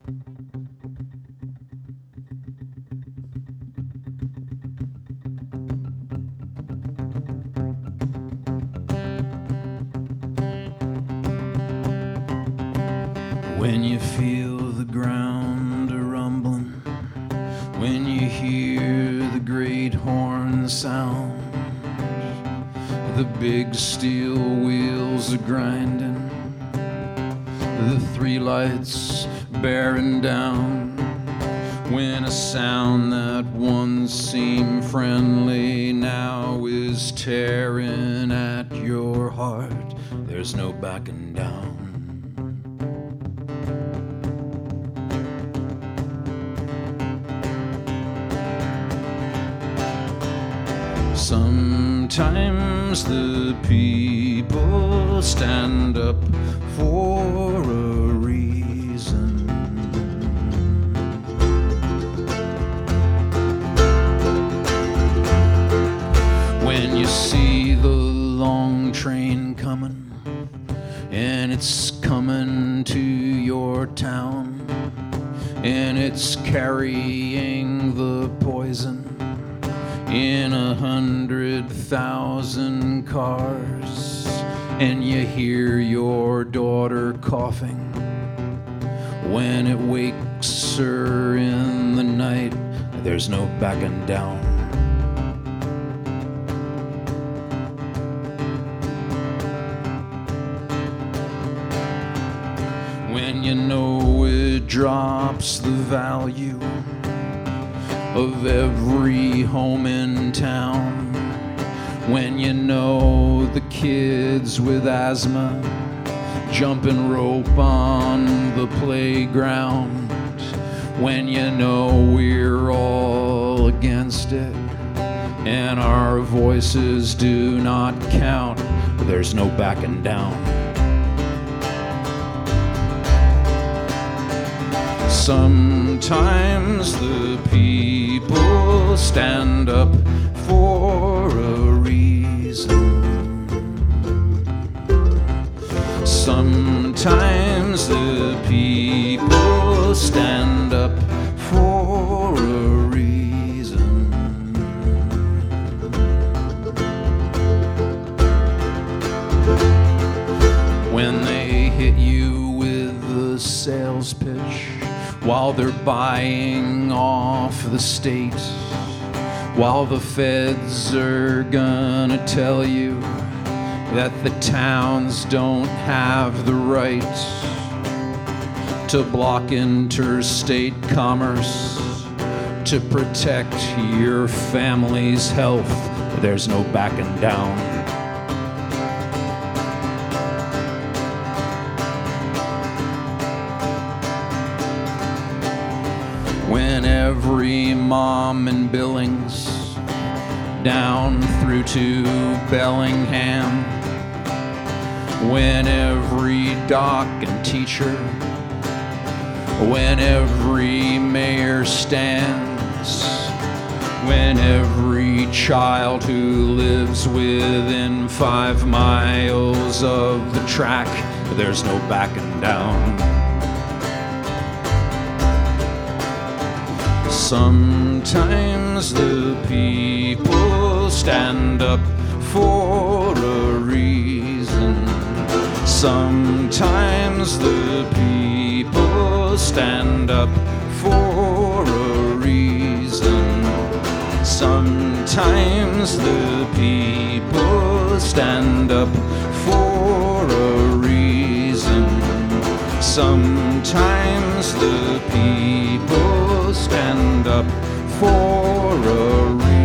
When you feel the ground a-rumbling, when you hear the great horn sound, the big steel wheels a-grinding, the three lights bearing down, when a sound that once seemed friendly now is tearing at your heart, there's no backing down. Sometimes the people stand up for a reason. When you see the long train coming, and it's coming to your town, and it's carrying the poison in 100,000 cars, and you hear your daughter coughing when it wakes her in the night, there's no backing down. When you know it drops the value of every home in town, when you know the kids with asthma jumping rope on the playground, when you know we're all against it and our voices do not count, there's no backing down. Sometimes the people stand up for a reason. Sometimes the people stand up for a reason. When they hit you with the sales pitch while they're buying off the state, while the feds are gonna tell you that the towns don't have the right to block interstate commerce to protect your family's health, there's no backing down. When every mom in Billings down through to Bellingham, when every doc and teacher, when every mayor stands, when every child who lives within 5 miles of the track, there's no backing down. Sometimes the people stand up for a reason. Sometimes the people stand up for a reason. Sometimes the people stand up for a reason. Sometimes the people stand up for a reason.